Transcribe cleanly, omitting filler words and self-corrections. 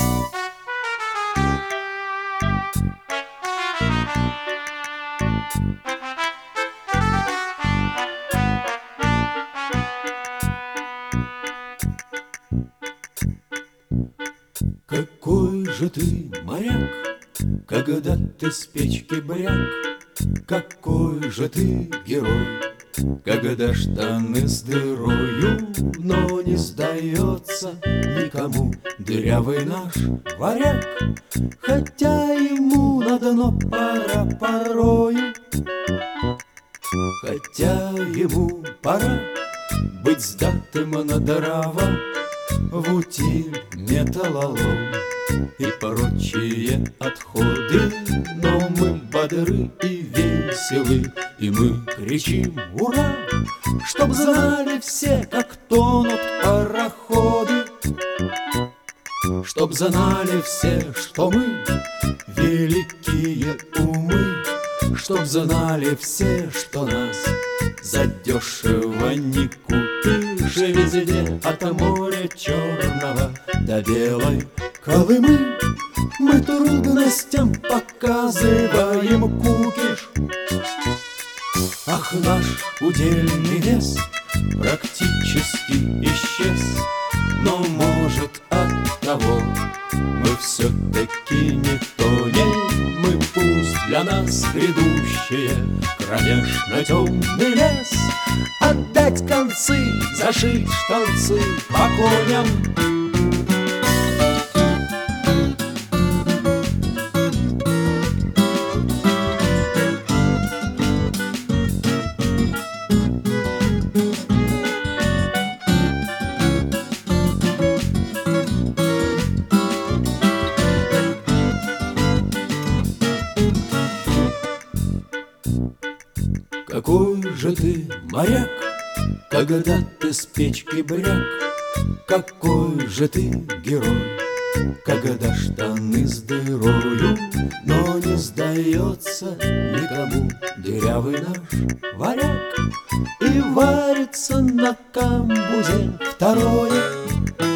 Какой же ты моряк, когда ты с печки бряк? Какой же ты герой, когда штаны с дырою? Но не сдается никому дырявый наш варяг, хотя ему на дно пора порою. Хотя ему пора быть сдатым на дрова в утиль, металлолом и прочие отходы. Но мы бодры и веселы, и мы кричим «Ура!», чтоб знали все, как тонут пароходы. Чтоб знали все, что мы великие умы, чтоб знали все, что нас задешево не купишь. Везде от моря черного до белой Колымы мы трудностям показываем кукиш. Ах, наш удельный вес практически исчез, но, может, от того мы все-таки не тонем. Мы пусть для нас грядущее кромешно темный лес, отдать концы, зашить штанцы по коням. Какой же ты моряк, когда ты с печки бряк? Какой же ты герой, когда штаны с дырою? Но не сдается никому дырявый наш варяг, и варится на камбузе второе.